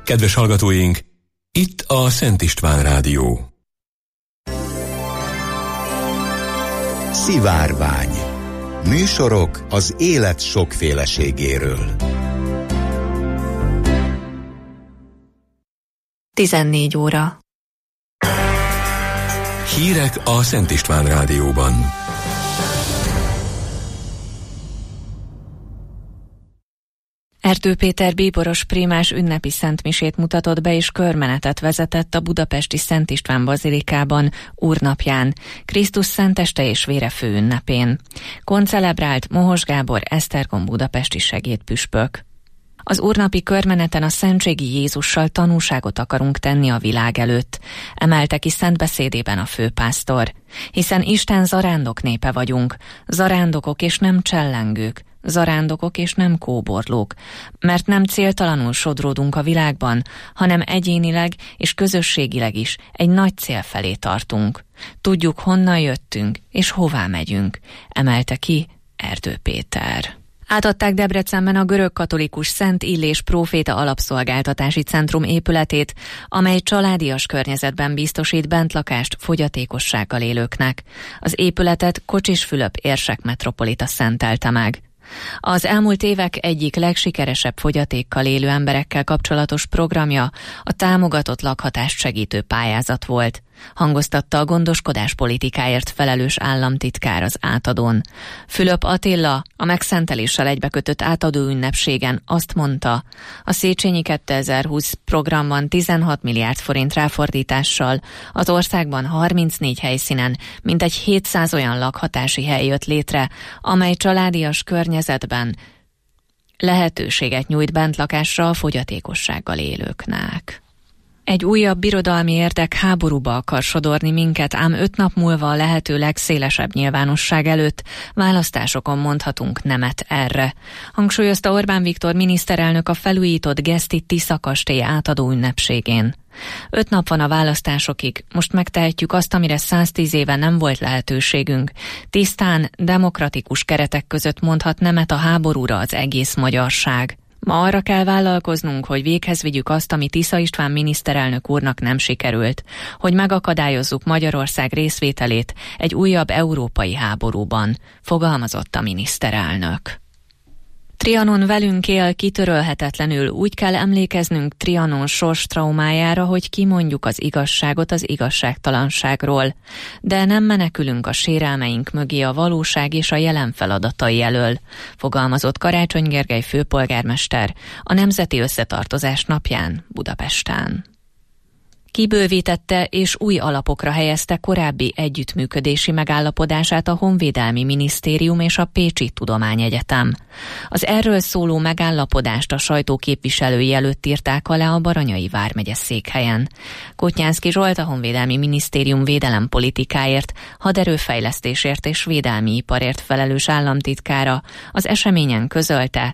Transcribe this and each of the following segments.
Kedves hallgatóink, itt a Szent István Rádió. Szivárvány. Műsorok az élet sokféleségéről. 14 óra. Hírek a Szent István Rádióban. Erdő Péter bíboros prímás ünnepi szentmisét mutatott be és körmenetet vezetett a budapesti Szent István bazilikában úrnapján, Krisztus szenteste és vére főünnepén. Koncelebrált Mohos Gábor Esztergom budapesti segédpüspök. Az úrnapi körmeneten a szentségi Jézussal tanúságot akarunk tenni a világ előtt, emelte ki szent beszédében a főpásztor. Hiszen Isten zarándok népe vagyunk, zarándokok és nem csellengők, zarándokok és nem kóborlók, mert nem céltalanul sodródunk a világban, hanem egyénileg és közösségileg is egy nagy cél felé tartunk. Tudjuk, honnan jöttünk és hová megyünk, emelte ki Erdő Péter. Átadták Debrecenben a görögkatolikus Szent Illés Próféta Alapszolgáltatási Centrum épületét, amely családias környezetben biztosít bentlakást fogyatékossággal élőknek. Az épületet Kocsis Fülöp érsek metropolita szentelte meg. Az elmúlt évek egyik legsikeresebb fogyatékkal élő emberekkel kapcsolatos programja a támogatott lakhatást segítő pályázat volt, hangoztatta a gondoskodás politikáért felelős államtitkár az átadón. Fülöp Attila a megszenteléssel egybekötött átadó ünnepségen azt mondta, a Széchenyi 2020 programban 16 milliárd forint ráfordítással az országban 34 helyszínen mintegy 700 olyan lakhatási hely jött létre, amely családias környezetben lehetőséget nyújt bentlakásra a fogyatékossággal élőknek. Egy újabb birodalmi érdek háborúba akar sodorni minket, ám 5 nap múlva a lehető legszélesebb nyilvánosság előtt választásokon mondhatunk nemet erre, hangsúlyozta Orbán Viktor miniszterelnök a felújított Geszti Tisza kastély átadó ünnepségén. 5 nap van a választásokig, most megtehetjük azt, amire 110 éve nem volt lehetőségünk. Tisztán, demokratikus keretek között mondhat nemet a háborúra az egész magyarság. Ma arra kell vállalkoznunk, hogy véghez vigyük azt, ami Tisza István miniszterelnök úrnak nem sikerült, hogy megakadályozzuk Magyarország részvételét egy újabb európai háborúban, fogalmazott a miniszterelnök. Trianon velünk él kitörölhetetlenül, úgy kell emlékeznünk Trianon sorstraumájára, hogy kimondjuk az igazságot az igazságtalanságról, de nem menekülünk a sérelmeink mögé a valóság és a jelen feladatai elől, fogalmazott Karácsony Gergely főpolgármester a Nemzeti Összetartozás napján Budapesten. Kibővítette és új alapokra helyezte korábbi együttműködési megállapodását a Honvédelmi Minisztérium és a Pécsi Tudományegyetem. Az erről szóló megállapodást a sajtó képviselői előtt írták alá a Baranyai vármegye székhelyen. Kottyánszky Zsolt, a Honvédelmi Minisztérium védelempolitikáért, haderőfejlesztésért és védelmi iparért felelős államtitkára az eseményen közölte,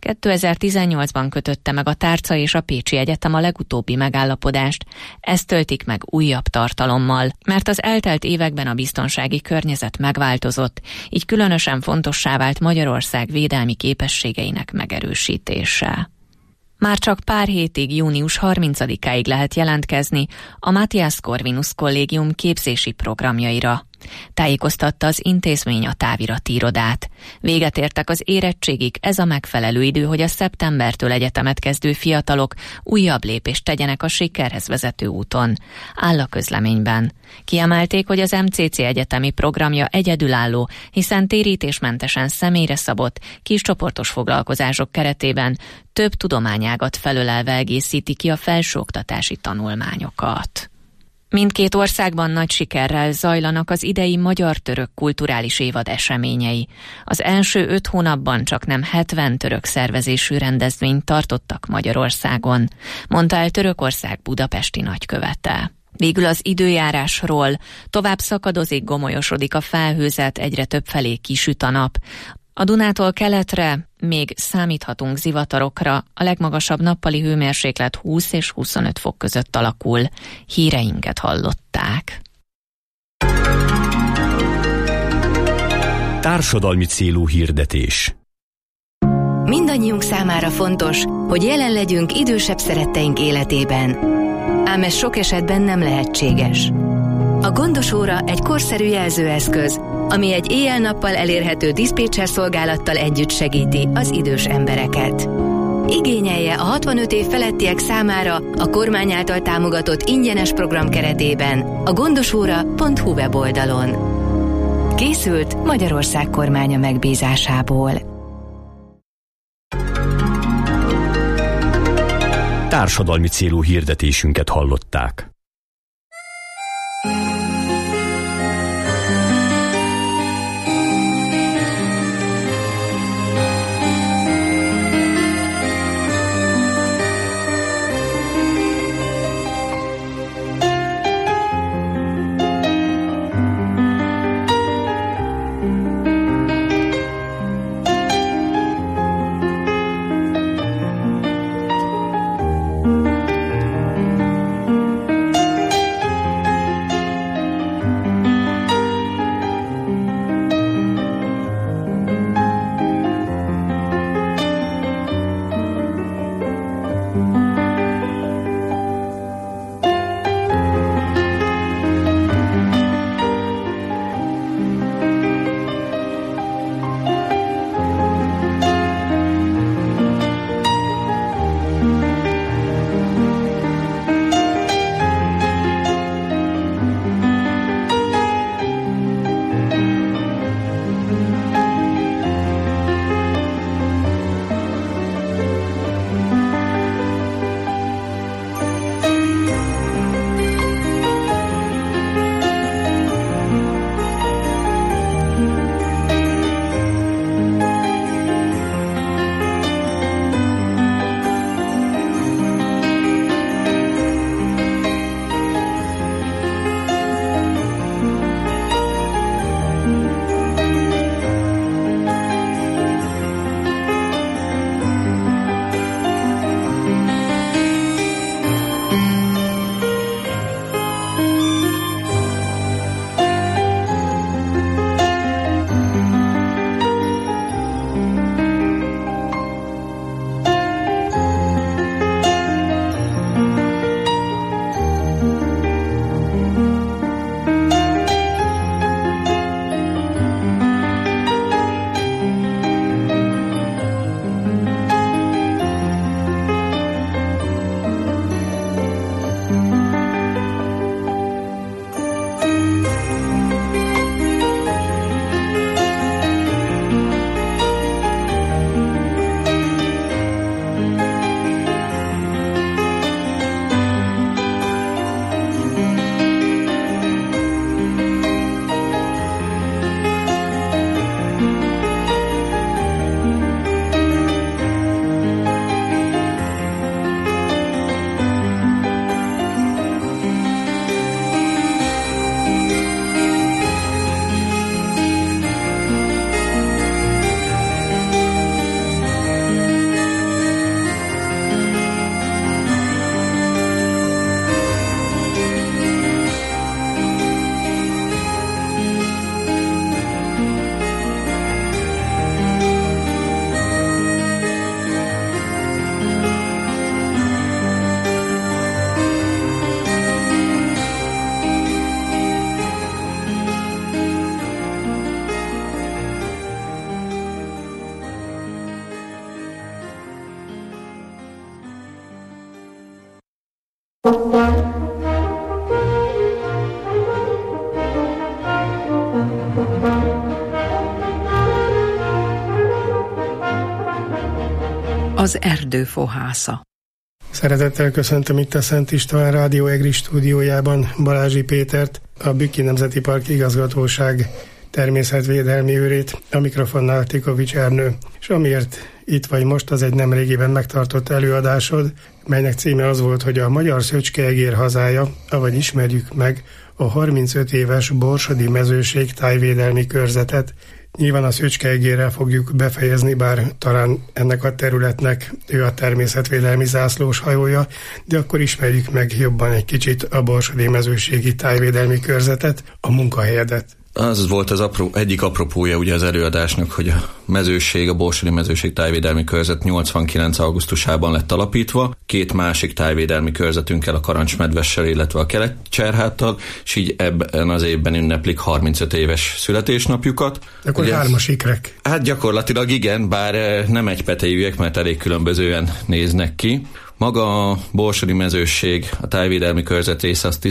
2018-ban kötötte meg a Tárca és a Pécsi Egyetem a legutóbbi megállapodást. Ezt töltik meg újabb tartalommal, mert az eltelt években a biztonsági környezet megváltozott, így különösen fontossá vált Magyarország védelmi képességeinek megerősítése. Már csak pár hétig, június 30-áig lehet jelentkezni a Matthias Corvinus Kollégium képzési programjaira. Tájékoztatta az intézmény a távirati irodát. Véget értek az érettségig, ez a megfelelő idő, hogy a szeptembertől egyetemet kezdő fiatalok újabb lépést tegyenek a sikerhez vezető úton, áll a közleményben. Kiemelték, hogy az MCC egyetemi programja egyedülálló, hiszen térítésmentesen személyre szabott, kiscsoportos foglalkozások keretében több tudományágat felölelve egészíti ki a felsőoktatási tanulmányokat. Mindkét országban nagy sikerrel zajlanak az idei magyar-török kulturális évad eseményei. Az első 5 hónapban csaknem 70 török szervezésű rendezvényt tartottak Magyarországon, mondta el Törökország budapesti nagykövete. Végül az időjárásról: tovább szakadozik, gomolyosodik a felhőzet, egyre többfelé kisüt a nap. A Dunától keletre még számíthatunk zivatarokra, a legmagasabb nappali hőmérséklet 20 és 25 fok között alakul. Híreinket hallották. Társadalmi célú hirdetés. Mindannyiunk számára fontos, hogy jelen legyünk idősebb szeretteink életében. Ám ez sok esetben nem lehetséges. A Gondos óra egy korszerű jelzőeszköz, ami egy éjjel-nappal elérhető diszpécser szolgálattal együtt segíti az idős embereket. Igényelje a 65 év felettiek számára a kormány által támogatott ingyenes program keretében a gondosóra.hu weboldalon. Készült Magyarország kormánya megbízásából. Társadalmi célú hirdetésünket hallották. Az erdő fohásza. Szeretettel köszöntöm itt a Szent István Rádió EGRI stúdiójában Balázsi Pétert, a Bükki Nemzeti Park Igazgatóság természetvédelmi őrét, a mikrofonnál Tikovics Ernő. És amiért itt vagy most, az egy nemrégiben megtartott előadásod, melynek címe az volt, hogy a Magyar Szöcskeegér hazája, avagy ismerjük meg a 35 éves Borsodi Mezőség tájvédelmi körzetet. Nyilván a szöcskeegérrel fogjuk befejezni, bár talán ennek a területnek ő a természetvédelmi zászlós hajója, de akkor ismerjük meg jobban egy kicsit a Borsodi Mezőségi tájvédelmi körzetet, a munkahelyedet. Az volt az egyik apropója ugye az előadásnak, hogy a mezőség, a Borsodi Mezőség Tájvédelmi Körzet 89. augusztusában lett alapítva, 2 másik tájvédelmi körzetünkkel, a Karancsmedvessel, illetve a Kelet-Cserháttal, és így ebben az évben ünneplik 35 éves születésnapjukat. Akkor ugye, 3-as ikrek. Hát gyakorlatilag igen, bár nem egypetejűek, mert elég különbözően néznek ki. Maga a Borsodi Mezőség, a tájvédelmi körzet része az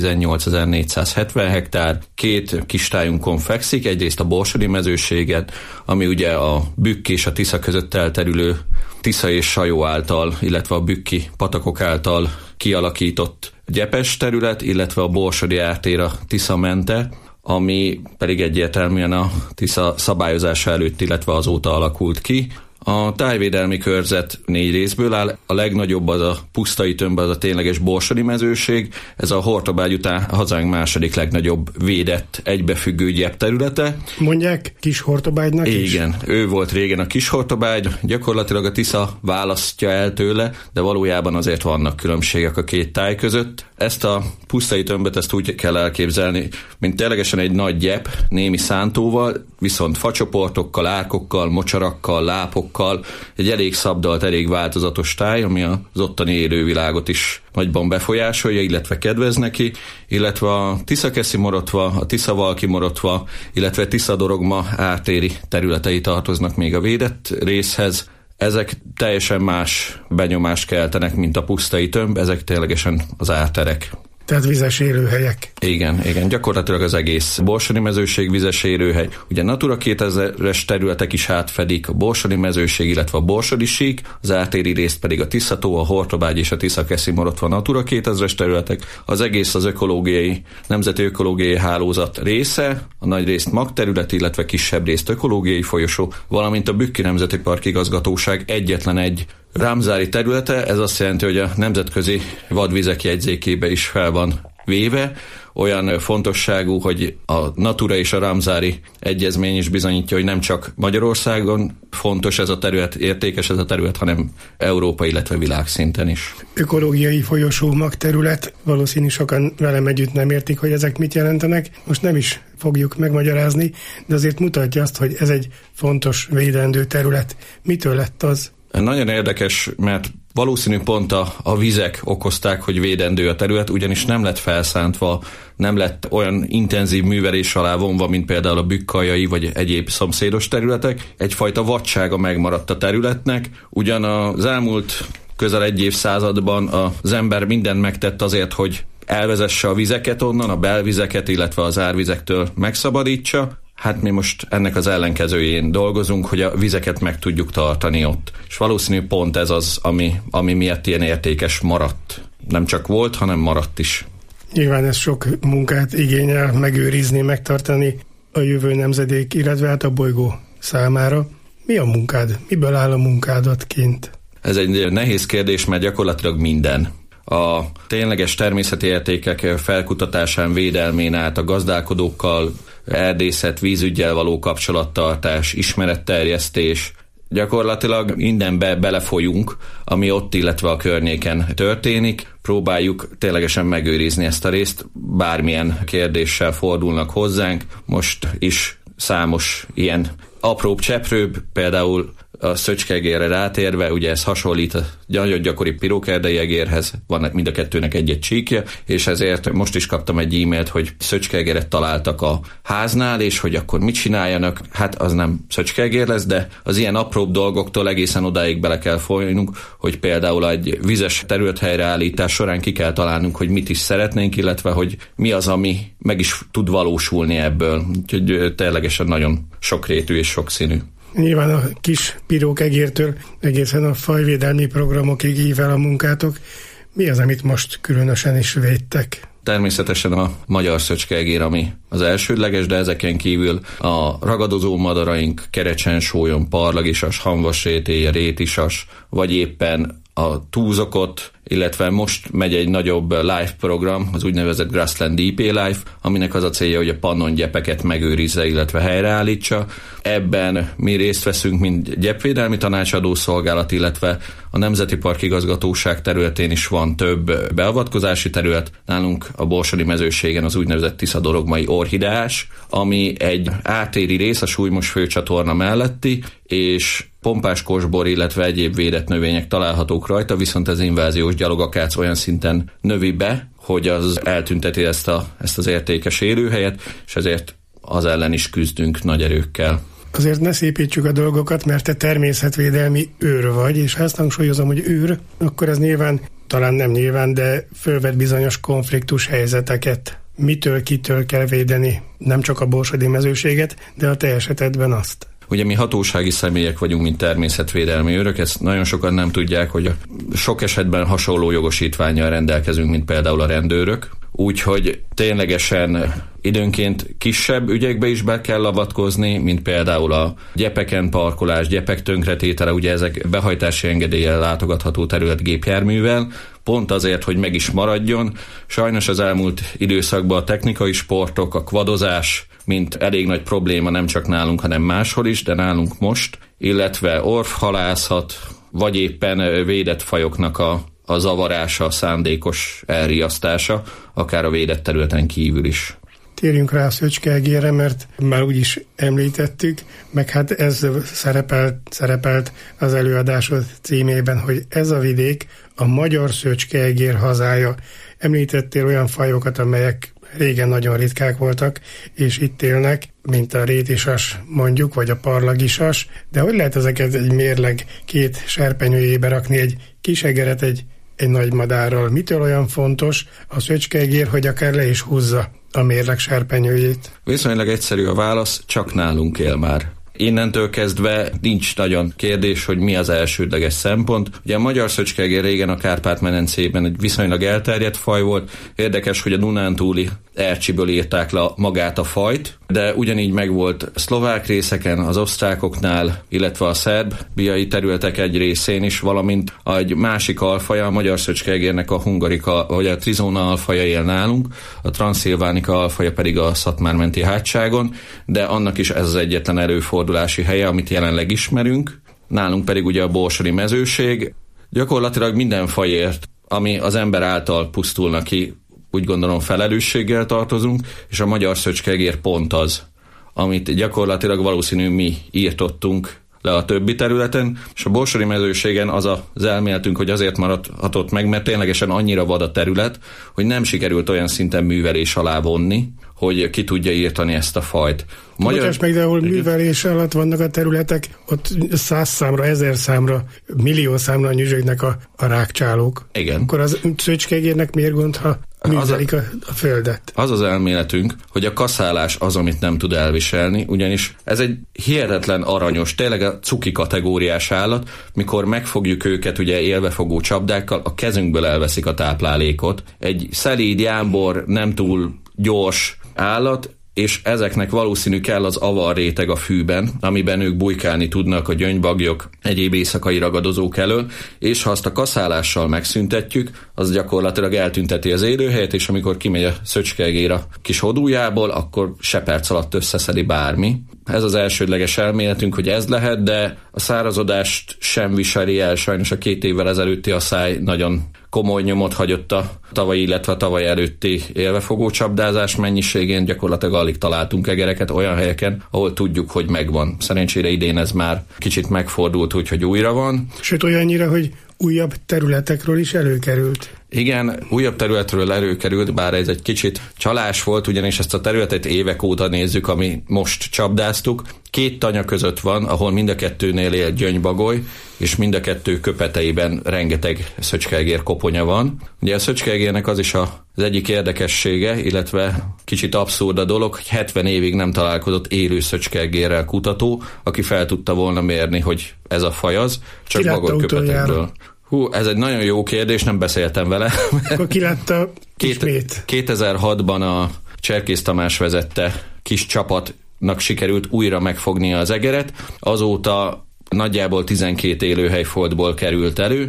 18.470 hektár, 2 kis tájunkon fekszik, egyrészt a Borsodi Mezőséget, ami ugye a Bükk és a Tisza között elterülő Tisza és Sajó által, illetve a bükki patakok által kialakított gyepes terület, illetve a borsodi ártér a Tisza mente, ami pedig egyértelműen a Tisza szabályozása előtt, illetve azóta alakult ki. A tájvédelmi körzet 4 részből áll, a legnagyobb az a Pusztai Tömb, az a tényleges Borsodi Mezőség, ez a Hortobágy után hazánk második legnagyobb védett, egybefüggő gyepterülete. Mondják Kis Hortobágynak is? Igen, ő volt régen a Kis Hortobágy, gyakorlatilag a Tisza választja el tőle, de valójában azért vannak különbségek a 2 táj között. Ezt a Pusztai Tömböt ezt úgy kell elképzelni, mint ténylegesen egy nagy gyep, némi szántóval, viszont facsoportokkal, árkokkal, mocsarakkal, lápokkal, egy elég szabdalt, elég változatos táj, ami az ottani élővilágot is nagyban befolyásolja, illetve kedvez neki, illetve a Tiszakeszi Morotva, a Tiszavalki Morotva, illetve Tiszadorogma ártéri területei tartoznak még a védett részhez. Ezek teljesen más benyomást keltenek, mint a Pusztai Tömb, ezek ténylegesen az árterek. Tehát vizes élőhelyek. Igen, gyakorlatilag az egész Borsodi Mezőség vizes élőhely. Ugye Natura 2000-es területek is átfedik a Borsodi Mezőség, illetve a Borsodi sík, az ártéri részt pedig a Tiszató, a Hortobágy és a Tiszakeszi Morotva Natura 2000-es területek. Az egész az nemzeti ökológiai hálózat része, a nagy részt magterület, illetve kisebb részt ökológiai folyosó, valamint a Bükki Nemzeti Park Igazgatóság egyetlen egy rámzári területe, ez azt jelenti, hogy a nemzetközi vadvizek jegyzékébe is fel van véve, olyan fontosságú, hogy a Natura és a rámzári egyezmény is bizonyítja, hogy nem csak Magyarországon fontos ez a terület, értékes ez a terület, hanem Európa, illetve világszinten is. Ökológiai folyosó magterület, valószínű sokan velem együtt nem értik, hogy ezek mit jelentenek. Most nem is fogjuk megmagyarázni, de azért mutatja azt, hogy ez egy fontos, védendő terület. Mitől lett az? Nagyon érdekes, mert valószínű pont a vizek okozták, hogy védendő a terület, ugyanis nem lett felszántva, nem lett olyan intenzív művelés alá vonva, mint például a bükkaljai vagy egyéb szomszédos területek. Egyfajta vadsága megmaradt a területnek, ugyan az elmúlt közel 1 évszázadban az ember mindent megtett azért, hogy elvezesse a vizeket onnan, a belvizeket, illetve az árvizektől megszabadítsa. Hát mi most ennek az ellenkezőjén dolgozunk, hogy a vizeket meg tudjuk tartani ott. És valószínű pont ez az, ami miatt ilyen értékes maradt. Nem csak volt, hanem maradt is. Nyilván ez sok munkát igényel megőrizni, megtartani a jövő nemzedék, illetve hát a bolygó számára. Mi a munkád? Miből áll a munkádat kint? Ez egy nehéz kérdés, mert gyakorlatilag minden. A tényleges természeti értékek felkutatásán, védelmén át a gazdálkodókkal, erdészet, vízüggyel való kapcsolattartás, ismeretterjesztés, gyakorlatilag mindenbe belefolyunk, ami ott, illetve a környéken történik. Próbáljuk ténylegesen megőrizni ezt a részt, bármilyen kérdéssel fordulnak hozzánk. Most is számos ilyen apróbb cseprőbb, például a szöcskegérre rátérve, ugye ez hasonlít a nagyon gyakori pirókerdei egérhez, van mind a kettőnek egy-egy csíkja, és ezért most is kaptam egy e-mailt, hogy szöcskegéret találtak a háznál, és hogy akkor mit csináljanak, hát az nem szöcskegér lesz, de az ilyen apróbb dolgoktól egészen odáig bele kell folynunk, hogy például egy vizes területhelyreállítás során ki kell találnunk, hogy mit is szeretnénk, illetve hogy mi az, ami meg is tud valósulni ebből. Úgyhogy ténylegesen nagyon sokrétű és sokszínű. Nyilván a kis pirókegértől egészen a fajvédelmi programokig ível a munkátok. Mi az, amit most különösen is védtek? Természetesen a magyar szöcskegér, ami az elsődleges, de ezeken kívül a ragadozó madaraink, kerecsen, sólyon, parlagisas, hamvasrétéje, rétisas, vagy éppen a túzokot, illetve most megy egy nagyobb live program, az úgynevezett Grassland DP Live, aminek az a célja, hogy a pannongyepeket megőrizze, illetve helyreállítsa. Ebben mi részt veszünk, mint gyepvédelmi tanácsadó szolgálat, illetve a Nemzeti Park Igazgatóság területén is van több beavatkozási terület. Nálunk a Borsodi mezőségen az úgynevezett Tisza-Dorogmai orchideás, ami egy átéri rész a Súlymos főcsatorna melletti, és pompás kosbor, illetve egyéb védett növények találhatók rajta, viszont az inváziós gyalogakác olyan szinten növi be, hogy az eltünteti ezt az értékes élőhelyet, és ezért az ellen is küzdünk nagy erőkkel. Azért ne szépítsük a dolgokat, mert te természetvédelmi őr vagy, és ha ezt hangsúlyozom, hogy őr, akkor ez nyilván, talán nem nyilván, de fölvet bizonyos konfliktus helyzeteket. Mitől, kitől kell védeni nem csak a borsodi mezőséget, de a te esetedben azt. Ugye mi hatósági személyek vagyunk, mint természetvédelmi őrök, ezt nagyon sokan nem tudják, hogy sok esetben hasonló jogosítvánnyal rendelkezünk, mint például a rendőrök. Úgyhogy ténylegesen időnként kisebb ügyekbe is be kell avatkozni, mint például a gyepeken parkolás, gyepek tönkretétele, ugye ezek behajtási engedéllyel látogatható terület gépjárművel, pont azért, hogy meg is maradjon. Sajnos az elmúlt időszakban a technikai sportok, a quadozás, mint elég nagy probléma nem csak nálunk, hanem máshol is, de nálunk most, illetve orvhalászat, vagy éppen védett fajoknak a zavarása, a szándékos elriasztása, akár a védett területen kívül is. Térjünk rá a szöcske-egérre, mert már úgyis említettük, meg hát ez szerepelt az előadásod címében, hogy ez a vidék a magyar szöcske-egér hazája. Említettél olyan fajokat, amelyek régen nagyon ritkák voltak, és itt élnek, mint a rétisas mondjuk, vagy a parlagisas, de hogy lehet ezeket egy mérleg két serpenyőjébe rakni, egy kis egeret egy nagy madárral? Mitől olyan fontos a szöcske-egér, hogy akár le is húzza a mérleg serpenyőjét? Viszonylag egyszerű a válasz, csak nálunk él már. Innentől kezdve nincs nagyon kérdés, hogy mi az elsődleges szempont. Ugye a magyar szöcske-egér régen a Kárpát-medencében egy viszonylag elterjedt faj volt. Érdekes, hogy a Dunántúli Ercsiből írták le magát a fajt, de ugyanígy megvolt szlovák részeken, az osztrákoknál, illetve a szerbiai területek egy részén is, valamint egy másik alfaja, a magyar szöcske-egérnek a hungarika, vagy a trizóna alfaja él nálunk, a transzilvánika alfaja pedig a Szatmár-menti hátságon, de annak is ez az egyetlen előfordulási helye, amit jelenleg ismerünk. Nálunk pedig ugye a borsodi mezőség. Gyakorlatilag minden fajért, ami az ember által pusztulna ki, úgy gondolom felelősséggel tartozunk, és a magyar szöcske-egér pont az, amit gyakorlatilag valószínű mi írtottunk le a többi területen, és a borsodi mezőségen az elméletünk, hogy azért maradhatott meg, mert ténylegesen annyira vad a terület, hogy nem sikerült olyan szinten művelés alá vonni, hogy ki tudja írtani ezt a fajt. Bocsás meg, de ahol művelés alatt vannak a területek, ott 100 számra, 1000 számra, millió számra nyüzsögnek a rákcsálók. Igen. Akkor az szöcske-egérnek miért gond, ha művelik a földet? Az az elméletünk, hogy a kaszálás az, amit nem tud elviselni, ugyanis ez egy hihetetlen aranyos, tényleg a cuki kategóriás állat, mikor megfogjuk őket ugye élvefogó csapdákkal, a kezünkből elveszik a táplálékot. Egy szelíd, jámbor, nem túl gyors állat, és ezeknek valószínű kell az avar réteg a fűben, amiben ők bujkálni tudnak a gyöngybagyok, egyéb éjszakai ragadozók elől, és ha azt a kaszálással megszüntetjük, az gyakorlatilag eltünteti az élőhelyet, és amikor kimegy a szöcske-egér a kis hodújából, akkor se perc alatt összeszedi bármi. Ez az elsődleges elméletünk, hogy ez lehet, de a szárazodást sem viseli el, sajnos a 2 évvel ezelőtti asszály nagyon komoly nyomot hagyott a tavalyi, illetve a tavaly előtti élvefogó csapdázás mennyiségén, gyakorlatilag alig találtunk egereket olyan helyeken, ahol tudjuk, hogy megvan. Szerencsére idén ez már kicsit megfordult, úgyhogy újra van. Sőt, olyannyira, hogy újabb területekről is előkerült. Igen, újabb területről előkerült, bár ez egy kicsit csalás volt, ugyanis ezt a területet évek óta nézzük, ami most csapdáztuk. 2 tanya között van, ahol mind a 2-nél él gyöngybagoly, és mind a 2 köpeteiben rengeteg szöcske-egér koponya van. Ugye a szöcske-egérnek az is az egyik érdekessége, illetve kicsit abszurd a dolog, hogy 70 évig nem találkozott élő szöcske-egérrel kutató, aki fel tudta volna mérni, hogy ez a faj az, csak bagoly köpetekből. Ez egy nagyon jó kérdés, nem beszéltem vele. Akkor ki látta ismét? 2006-ban a Cserkész Tamás vezette kis csapatnak sikerült újra megfognia az egeret, azóta nagyjából 12 élőhelyfoltból került elő,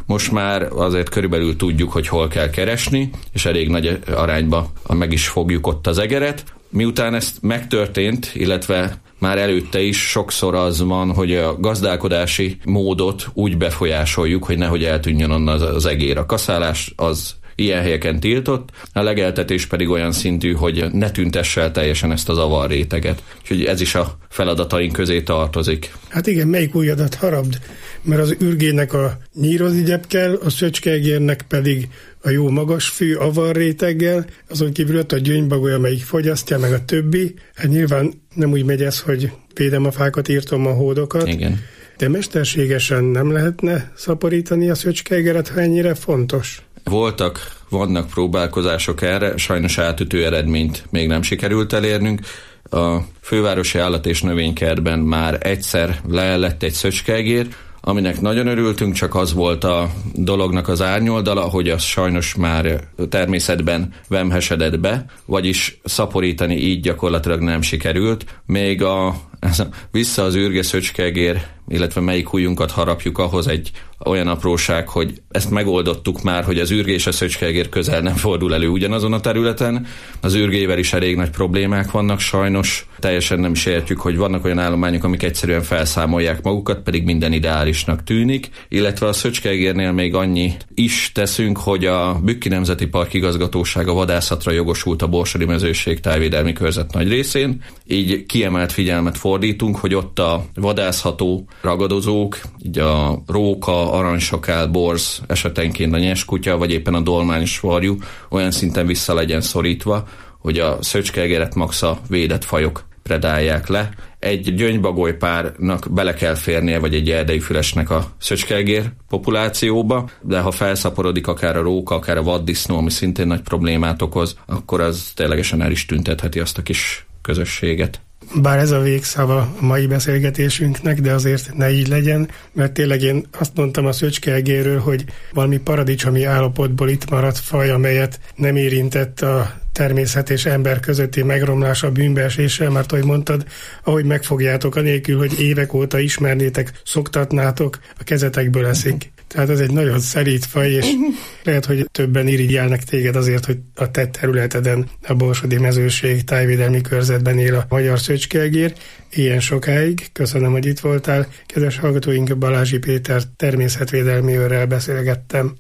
most már azért körülbelül tudjuk, hogy hol kell keresni, és elég nagy arányba meg is fogjuk ott az egeret. Miután ez megtörtént, illetve már előtte is sokszor az van, hogy a gazdálkodási módot úgy befolyásoljuk, hogy nehogy eltűnjön onnan az egér. A kaszálás az ilyen helyeken tiltott, a legeltetés pedig olyan szintű, hogy ne tüntesse el teljesen ezt az avarréteget. Úgyhogy ez is a feladataink közé tartozik. Hát igen, melyik ujjadat harabd? Mert az ürgének a nyírozigyebb kell, a szöcskeegérnek pedig a jó magas fű avarréteggel, azon kívül ott a gyöngybagoly, amelyik fogyasztja, meg a többi. Hát nyilván nem úgy megy ez, hogy védem a fákat, írtom a hódokat. Igen. De mesterségesen nem lehetne szaporítani a szöcskeegeret, ha ennyire fontos? Vannak próbálkozások erre, sajnos átütő eredményt még nem sikerült elérnünk. A fővárosi állat- és növénykertben már egyszer lett egy szöcskeegér, aminek nagyon örültünk, csak az volt a dolognak az árnyoldala, hogy az sajnos már természetben vemhesedett be, vagyis szaporítani így gyakorlatilag nem sikerült. Még vissza az ürge szöcskeegér, illetve melyik ujjunkat harapjuk, ahhoz egy olyan apróság, hogy ezt megoldottuk már, hogy az ürge és a szöcskeegér közel nem fordul elő ugyanazon a területen. Az ürgével is elég nagy problémák vannak sajnos. Teljesen nem is értjük, hogy vannak olyan állományok, amik egyszerűen felszámolják magukat, pedig minden ideálisnak tűnik. Illetve a szöcskeegérnél még annyi is teszünk, hogy a Bükki Nemzeti Park igazgatósága vadászatra jogosult a Borsodi Mezőség tájvédelmi körzet nagy részén. Így kiemelt figyelmet fordítunk, hogy ott a vadászható ragadozók, így a róka, aranysakál, borz, esetenként a nyeskutya, vagy éppen a dolmányos varjú olyan szinten vissza legyen szorítva, hogy a szöcskeegeret max a védett fajok predálják le. Egy gyöngybagolypárnak bele kell férnie, vagy egy erdei fülesnek a szöcskeegér populációba, de ha felszaporodik akár a róka, akár a vaddisznó, ami szintén nagy problémát okoz, akkor az ténylegesen el is tüntetheti azt a kis közösséget. Bár ez a végszava a mai beszélgetésünknek, de azért ne így legyen, mert tényleg én azt mondtam a szöcskeegérről, hogy valami paradicsomi állapotból itt maradt faj, amelyet nem érintett a természet és ember közötti megromlása, bűnbeeséssel, mert ahogy mondtad, ahogy megfogjátok, anélkül, hogy évek óta ismernétek, szoktatnátok, a kezetekből eszik. Tehát ez egy nagyon szerít faj, és lehet, hogy többen irigyelnek téged azért, hogy a te területeden, a Borsodi Mezőség tájvédelmi körzetben él a magyar szöcskeegér. Ilyen sokáig. Köszönöm, hogy itt voltál. Kedves hallgatóink, Balázsi Péter természetvédelmi őrrel beszélgettem.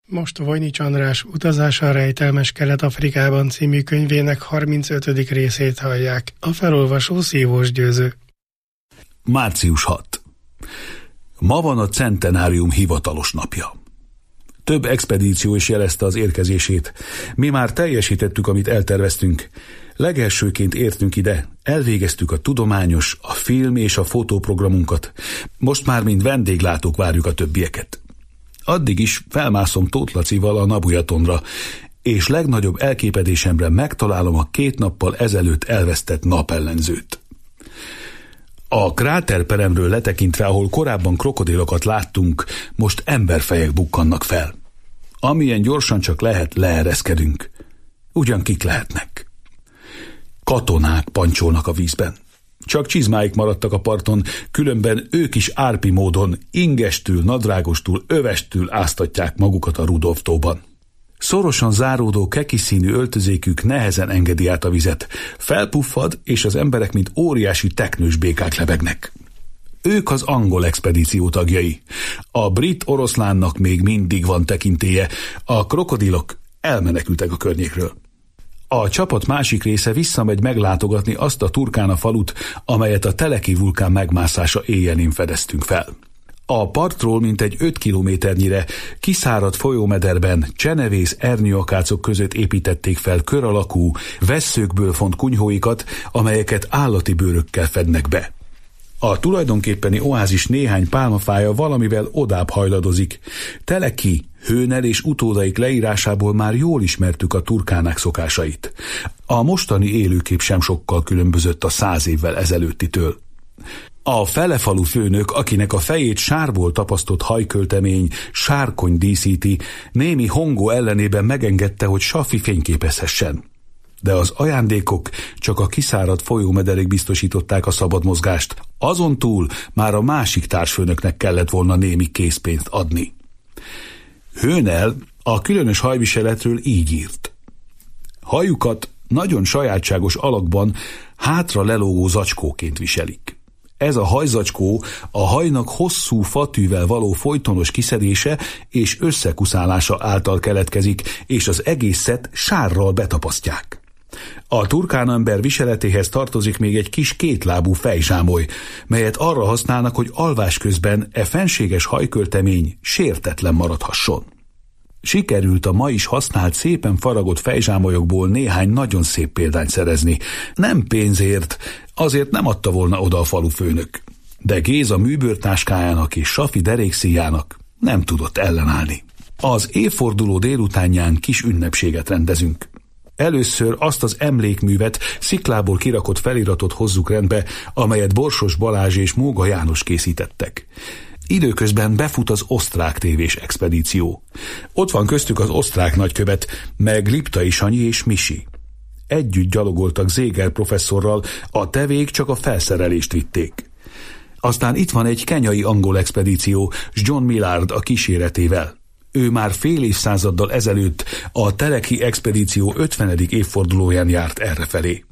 Most Vojnics András Utazása a rejtelmes Kelet-Afrikában című könyvének 35. részét hallják. A felolvasó Szívós Győző. Március 6. Ma van a centenárium hivatalos napja. Több expedíció is jelezte az érkezését. Mi már teljesítettük, amit elterveztünk. Legelsőként értünk ide, elvégeztük a tudományos, a film és a fotóprogramunkat. Most már mind vendéglátók várjuk a többieket. Addig is felmászom Tóth Lacival a Nabujatonra, és legnagyobb elképedésemre megtalálom a 2 nappal ezelőtt elvesztett napellenzőt. A kráterperemről letekintve, ahol korábban krokodilokat láttunk, most emberfejek bukkannak fel. Amilyen gyorsan csak lehet, leereszkedünk. Ugyan kik lehetnek? Katonák pancsolnak a vízben. Csak csizmáik maradtak a parton, különben ők is árpi módon, ingestül, nadrágostól, övestül áztatják magukat a Rudolf-tóban. Szorosan záródó kekiszínű öltözékük nehezen engedi át a vizet. Felpuffad, és az emberek, mint óriási teknős békák lebegnek. Ők az angol expedíció tagjai. A brit oroszlánnak még mindig van tekintélye, a krokodilok elmenekültek a környékről. A csapat másik része visszamegy meglátogatni azt a Turkana falut, amelyet a Teleki vulkán megmászása éjjelén fedeztünk fel. A partról mintegy 5 kilométernyire kiszáradt folyómederben csenevész ernyőakácok között építették fel kör alakú, vesszőkből font kunyhóikat, amelyeket állati bőrökkel fednek be. A tulajdonképpeni oázis néhány pálmafája valamivel odább hajladozik. Teleki, Hőnel és utódaik leírásából már jól ismertük a turkánák szokásait. A mostani élőkép sem sokkal különbözött a 100 évvel ezelőttitől. A felefalu főnök, akinek a fejét sárból tapasztott hajköltemény sárkony díszíti, némi hongó ellenében megengedte, hogy Safi fényképezhessen. De az ajándékok csak a kiszáradt folyómederig biztosították a szabad mozgást, azon túl már a másik társfőnöknek kellett volna némi készpénzt adni. Hőnel a különös hajviseletről így írt. Hajukat nagyon sajátságos alakban hátra lelógó zacskóként viselik. Ez a hajzacskó a hajnak hosszú fatűvel való folytonos kiszedése és összekuszálása által keletkezik, és az egészet sárral betapasztják. A turkán ember viseletéhez tartozik még egy kis kétlábú fejzsámoly, melyet arra használnak, hogy alvás közben e fenséges hajköltemény sértetlen maradhasson. Sikerült a ma is használt szépen faragott fejzsámolyokból néhány nagyon szép példányt szerezni. Nem pénzért, azért nem adta volna oda a falufőnök. De Géza műbőrtáskájának és Safi derékszíjának nem tudott ellenállni. Az évforduló délutánján kis ünnepséget rendezünk. Először azt az emlékművet, sziklából kirakott feliratot hozzuk rendbe, amelyet Borsos Balázs és Móga János készítettek. Időközben befut az osztrák tévés expedíció. Ott van köztük az osztrák nagykövet, meg Liptai Sanyi és Misi. Együtt gyalogoltak Zéger professzorral, a tevék csak a felszerelést vitték. Aztán itt van egy kenyai angol expedíció, s John Millard a kíséretével. Ő már fél évszázaddal ezelőtt a Teleki expedíció 50. évfordulóján járt errefelé.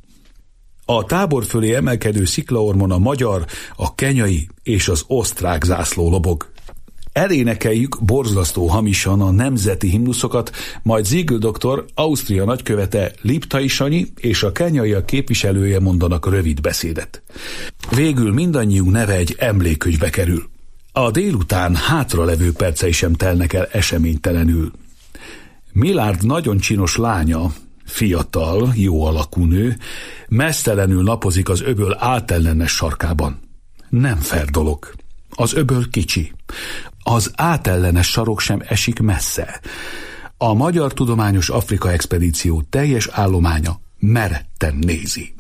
A tábor fölé emelkedő sziklaormon a magyar, a kenyai és az osztrák zászló lobog. Elénekeljük borzasztó hamisan a nemzeti himnuszokat, majd Ziegel doktor, Ausztria nagykövete, Liptai Sanyi és a kenyaiak képviselője mondanak rövid beszédet. Végül mindannyiunk neve egy emlékkönyvbe kerül. A délután hátralevő percei sem telnek el eseménytelenül. Millard nagyon csinos lánya, fiatal, jó alakú nő, meztelenül napozik az öböl átellenes sarkában. Nem fair dolog. Az öböl kicsi. Az átellenes sarok sem esik messze. A Magyar Tudományos Afrika Expedíció teljes állománya meretten nézi.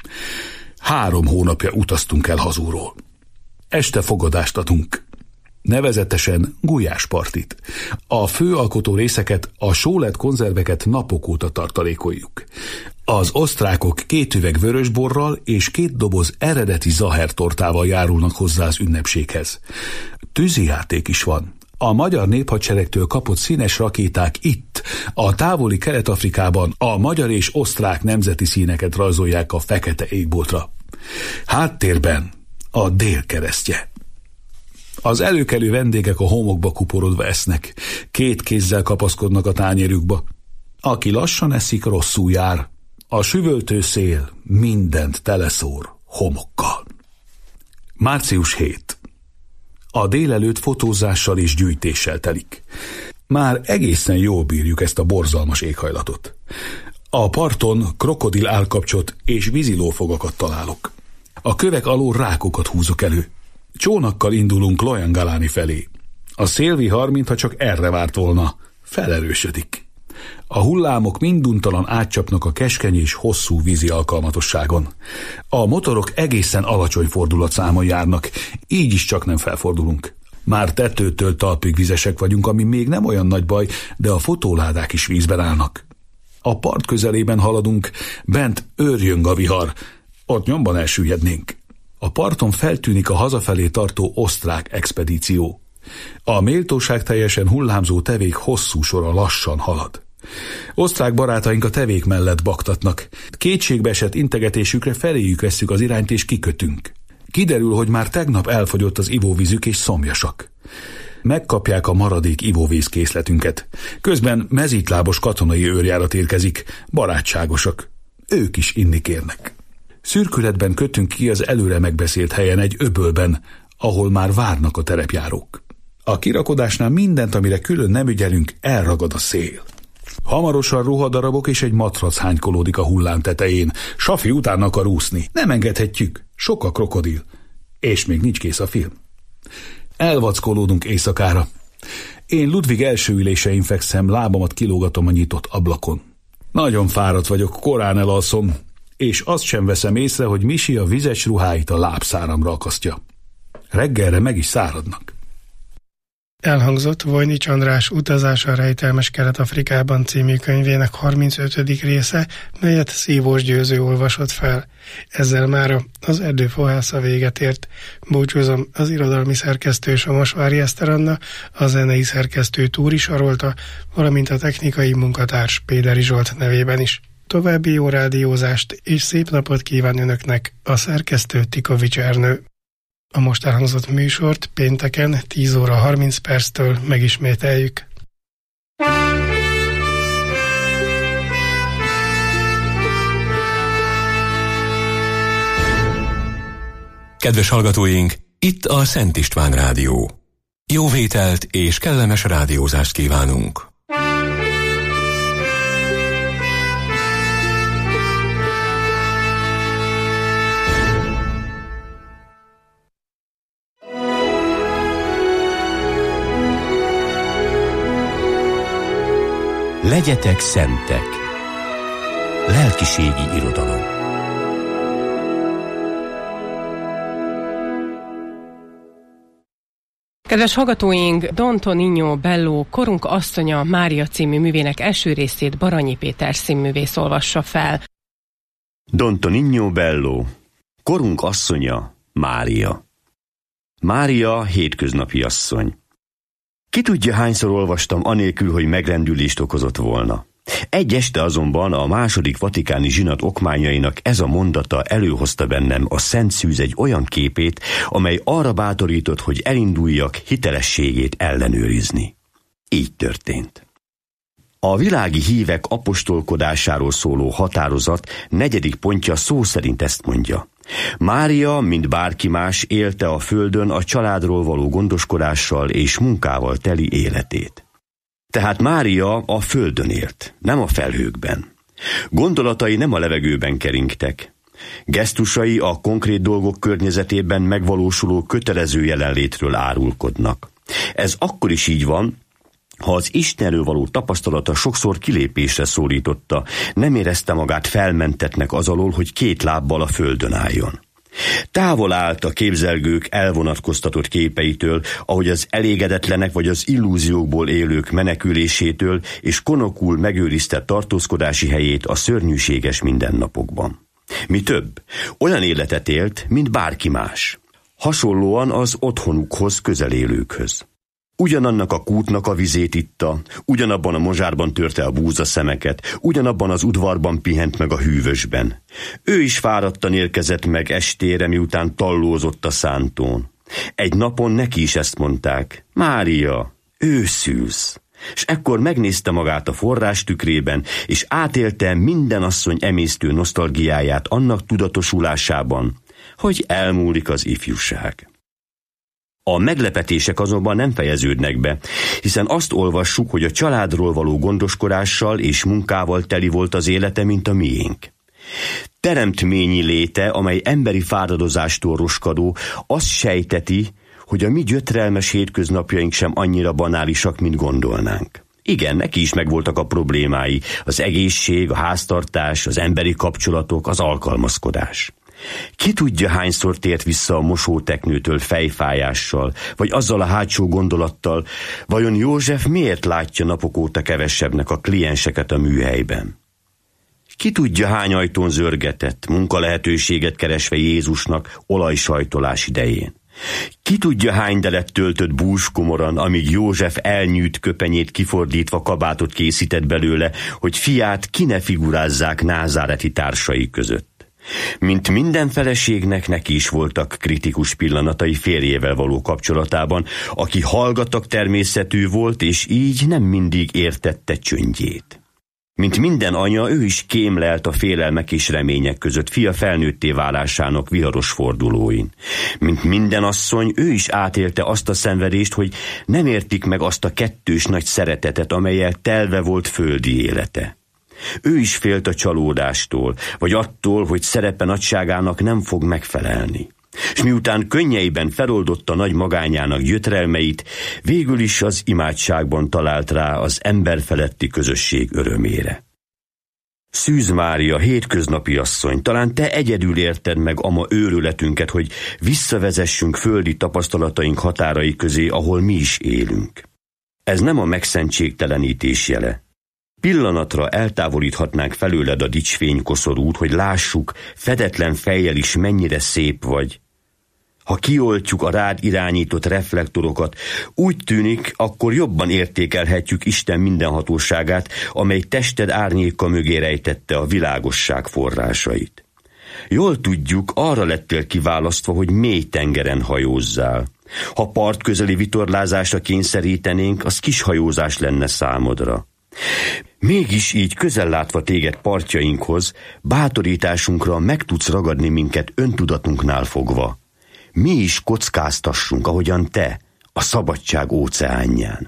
3 hónapja utaztunk el hazúról. Este fogadást adunk. Nevezetesen gulyáspartit. A főalkotó részeket, a sólet konzerveket napok óta tartalékoljuk. Az osztrákok 2 üveg vörösborral és 2 doboz eredeti zahertortával járulnak hozzá az ünnepséghez. Tűzijáték is van. A magyar néphadseregtől kapott színes rakéták itt, a távoli Kelet-Afrikában a magyar és osztrák nemzeti színeket rajzolják a fekete égboltra. Háttérben a dél keresztje. Az előkelő vendégek a homokba kuporodva esznek, 2 kézzel kapaszkodnak a tányérjukba. Aki lassan eszik, rosszul jár. A süvöltő szél mindent teleszór homokkal. Március 7. A délelőtt fotózással és gyűjtéssel telik. Már egészen jól bírjuk ezt a borzalmas éghajlatot. A parton krokodil állkapcsot és vízilófogakat találok. A kövek alól rákokat húzok elő. Csónakkal indulunk Lojangaláni felé. A szélvihar, mintha csak erre várt volna, felerősödik. A hullámok minduntalan átcsapnak a keskeny és hosszú vízi alkalmatosságon. A motorok egészen alacsony fordulatszámon járnak, így is csak nem felfordulunk. Már tetőtől talpig vizesek vagyunk, ami még nem olyan nagy baj, de a fotóládák is vízben állnak. A part közelében haladunk, bent őrjöng a vihar, ott nyomban elsüllyednénk. A parton feltűnik a hazafelé tartó osztrák expedíció. A méltóság teljesen hullámzó tevék hosszú sora lassan halad. Osztrák barátaink a tevék mellett baktatnak. Kétségbeesett integetésükre feléjük vesszük az irányt és kikötünk. Kiderül, hogy már tegnap elfogyott az ivóvízük és szomjasak. Megkapják a maradék ivóvízkészletünket. Közben mezítlábos katonai őrjárat érkezik, barátságosak. Ők is inni kérnek. Szürkületben kötünk ki az előre megbeszélt helyen egy öbölben, ahol már várnak a terepjárók. A kirakodásnál mindent, amire külön nem ügyelünk, elragad a szél. Hamarosan ruhadarabok és egy matrac hánykolódik a hullám tetején. Safi utána akar úszni. Nem engedhetjük. Sok a krokodil. És még nincs kész a film. Elvackolódunk éjszakára. Én Ludwig első ülésein fekszem, lábamat kilógatom a nyitott ablakon. Nagyon fáradt vagyok, korán elalszom, és azt sem veszem észre, hogy Misi a vizes ruháit a lábszáramra akasztja. Reggelre meg is száradnak. Elhangzott Vojnics András Utazás a rejtelmes Kelet-Afrikában című könyvének 35. része, melyet Szívós Győző olvasott fel. Ezzel mára az Erdőfohásza véget ért. Búcsúzom, az irodalmi szerkesztő Samosvári Eszter Anna, a zenei szerkesztő Túri Sarolta, valamint a technikai munkatárs Péderi Zsolt nevében is. További jó rádiózást és szép napot kíván önöknek a szerkesztő Tikovics Ernő. A most elhangzott műsort pénteken 10 óra 30 perctől megismételjük. Kedves hallgatóink, itt a Szent István Rádió. Jó vételt és kellemes rádiózást kívánunk! Legyetek szentek. Lelkiségi irodalom. Kedves hallgatóink, Don Tonino Bello Korunk asszonya Mária című művének első részét Baranyi Péter színművész olvassa fel. Don Tonino Bello Korunk asszonya Mária. Mária hétköznapi asszony. Ki tudja, hányszor olvastam anélkül, hogy megrendülést okozott volna. Egy este azonban a második vatikáni zsinat okmányainak ez a mondata előhozta bennem a Szent Szűz egy olyan képét, amely arra bátorított, hogy elinduljak hitelességét ellenőrizni. Így történt. A világi hívek apostolkodásáról szóló határozat 4. pontja szó szerint ezt mondja. Mária, mint bárki más, élte a földön a családról való gondoskodással és munkával teli életét. Tehát Mária a földön élt, nem a felhőkben. Gondolatai nem a levegőben keringtek. Gesztusai a konkrét dolgok környezetében megvalósuló kötelező jelenlétről árulkodnak. Ez akkor is így van, ha az Istenről való tapasztalata sokszor kilépésre szólította, nem érezte magát felmentetnek az alól, hogy 2 lábbal a földön álljon. Távol állt a képzelgők elvonatkoztatott képeitől, ahogy az elégedetlenek vagy az illúziókból élők menekülésétől, és konokul megőrizte tartózkodási helyét a szörnyűséges mindennapokban. Mi több, olyan életet élt, mint bárki más. Hasonlóan az otthonukhoz közel élőkhöz. Ugyanannak a kútnak a vizét itta, ugyanabban a mozsárban törte a búzaszemeket, ugyanabban az udvarban pihent meg a hűvösben. Ő is fáradtan érkezett meg estére, miután tallózott a szántón. Egy napon neki is ezt mondták: Mária, őszülsz. És ekkor megnézte magát a forrás tükrében, és átélte minden asszony emésztő nosztalgiáját annak tudatosulásában, hogy elmúlik az ifjúság. A meglepetések azonban nem fejeződnek be, hiszen azt olvassuk, hogy a családról való gondoskodással és munkával teli volt az élete, mint a miénk. Teremtményi léte, amely emberi fáradozástól roskadó, azt sejteti, hogy a mi gyötrelmes hétköznapjaink sem annyira banálisak, mint gondolnánk. Igen, neki is megvoltak a problémái, az egészség, a háztartás, az emberi kapcsolatok, az alkalmazkodás. Ki tudja, hányszor tért vissza a mosóteknőtől fejfájással, vagy azzal a hátsó gondolattal, vajon József miért látja napok óta kevesebbnek a klienseket a műhelyben? Ki tudja, hány ajtón zörgetett, munkalehetőséget keresve Jézusnak olajsajtolás idején? Ki tudja, hány delet töltött búskomoran, amíg József elnyűjt köpenyét kifordítva kabátot készített belőle, hogy fiát ki ne figurázzák názáreti társai között. Mint minden feleségnek, neki is voltak kritikus pillanatai férjével való kapcsolatában, aki hallgatag természetű volt, és így nem mindig értette csöndjét. Mint minden anya, ő is kémlelt a félelmek és remények között fia felnőtté válásának viharos fordulóin. Mint minden asszony, ő is átélte azt a szenvedést, hogy nem értik meg azt a kettős nagy szeretetet, amellyel telve volt földi élete. Ő is félt a csalódástól, vagy attól, hogy szerepe nagyságának nem fog megfelelni. És miután könnyeiben feloldotta nagy magányának gyötrelmeit, végül is az imádságban talált rá az emberfeletti közösség örömére. Szűz Mária, hétköznapi asszony, talán te egyedül érted meg ama őrületünket, hogy visszavezessünk földi tapasztalataink határai közé, ahol mi is élünk. Ez nem a megszentségtelenítés jele. Pillanatra eltávolíthatnánk felőled a dicsfény koszorút, hogy lássuk, fedetlen fejjel is mennyire szép vagy. Ha kioltjuk a rád irányított reflektorokat, úgy tűnik, akkor jobban értékelhetjük Isten mindenhatóságát, amely tested árnyéka mögé rejtette a világosság forrásait. Jól tudjuk, arra lettél kiválasztva, hogy mély tengeren hajózzál. Ha partközeli vitorlázásra kényszerítenénk, az kis hajózás lenne számodra. Mégis így közel látva téged partjainkhoz, bátorításunkra meg tudsz ragadni minket öntudatunknál fogva. Mi is kockáztassunk, ahogyan te, a szabadság óceánján.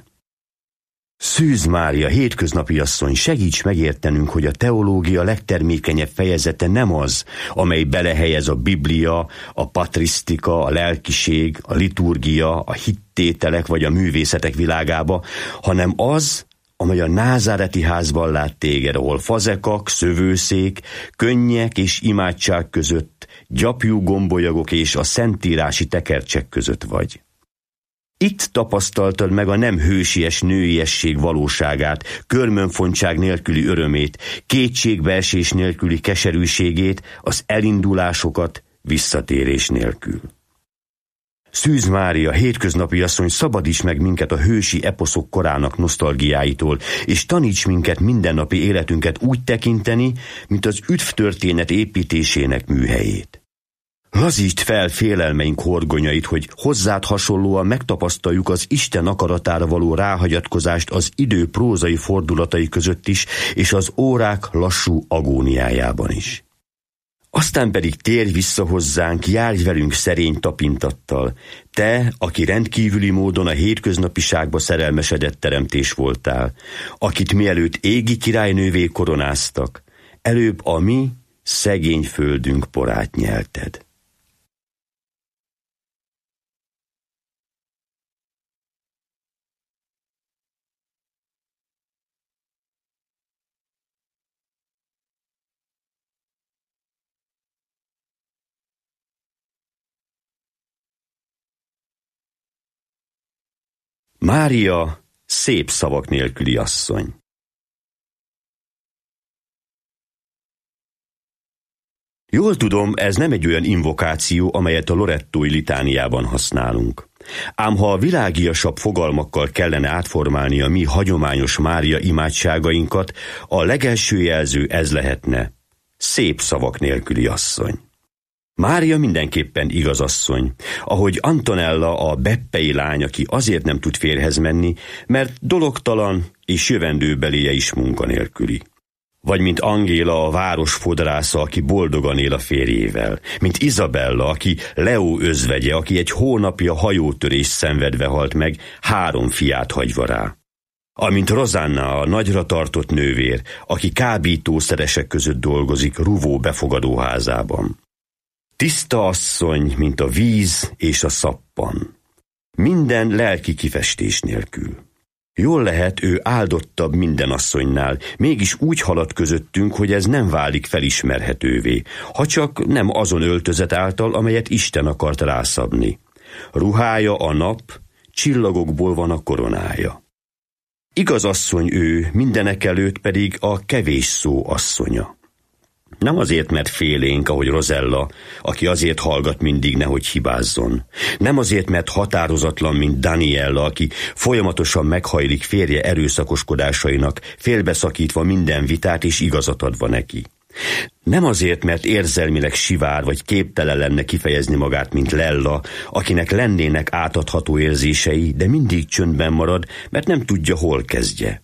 Szűz Mária, hétköznapi asszony, segíts megértenünk, hogy a teológia legtermékenyebb fejezete nem az, amely belehelyez a Biblia, a patrisztika, a lelkiség, a liturgia, a hittételek vagy a művészetek világába, hanem az, amely a názáreti házban lát téged, ahol fazekak, szövőszék, könnyek és imádság között, gyapjú gombolyagok és a szentírási tekercsek között vagy. Itt tapasztaltad meg a nem hősies nőiesség valóságát, körmönfontság nélküli örömét, kétségbeesés nélküli keserűségét, az elindulásokat visszatérés nélkül. Szűz Mária, hétköznapi asszony, szabadíts meg minket a hősi eposzok korának nosztalgiáitól, és taníts minket mindennapi életünket úgy tekinteni, mint az üdvtörténet építésének műhelyét. Lazítsd fel félelmeink horgonyait, hogy hozzád hasonlóan megtapasztaljuk az Isten akaratára való ráhagyatkozást az idő prózai fordulatai között is, és az órák lassú agóniájában is. Aztán pedig térj vissza hozzánk, járj velünk szerény tapintattal, te, aki rendkívüli módon a hétköznapiságba szerelmesedett teremtés voltál, akit mielőtt égi királynővé koronáztak, előbb a mi szegény földünk porát nyelted. Mária, szép szavak nélküli asszony. Jól tudom, ez nem egy olyan invokáció, amelyet a lorettói litániában használunk. Ám ha a világiasabb fogalmakkal kellene átformálni a mi hagyományos Mária imádságainkat, a legelső jelző ez lehetne: szép szavak nélküli asszony. Mária mindenképpen igazasszony, ahogy Antonella a beppei lány, aki azért nem tud férjhez menni, mert dologtalan és jövendőbeléje is munkanélküli. Vagy mint Angéla a város fodrásza, aki boldogan él a férjével. Mint Izabella, aki Leo özvegye, aki egy hónapja hajótörést szenvedve halt meg, 3 fiát hagyva rá. Amint Rosanna, a nagyra tartott nővér, aki kábítószeresek között dolgozik Ruvó befogadóházában. Tiszta asszony, mint a víz és a szappan. Minden lelki kifestés nélkül. Jól lehet, ő áldottabb minden asszonynál, mégis úgy halad közöttünk, hogy ez nem válik felismerhetővé, ha csak nem azon öltözet által, amelyet Isten akart rászabni. Ruhája a nap, csillagokból van a koronája. Igaz asszony ő, mindenekelőtt pedig a kevés szó asszonya. Nem azért, mert félénk, ahogy Rosella, aki azért hallgat mindig, nehogy hibázzon. Nem azért, mert határozatlan, mint Daniella, aki folyamatosan meghajlik férje erőszakoskodásainak, félbeszakítva minden vitát és igazat adva neki. Nem azért, mert érzelmileg sivár vagy képtelen lenne kifejezni magát, mint Lella, akinek lennének átadható érzései, de mindig csöndben marad, mert nem tudja, hol kezdje.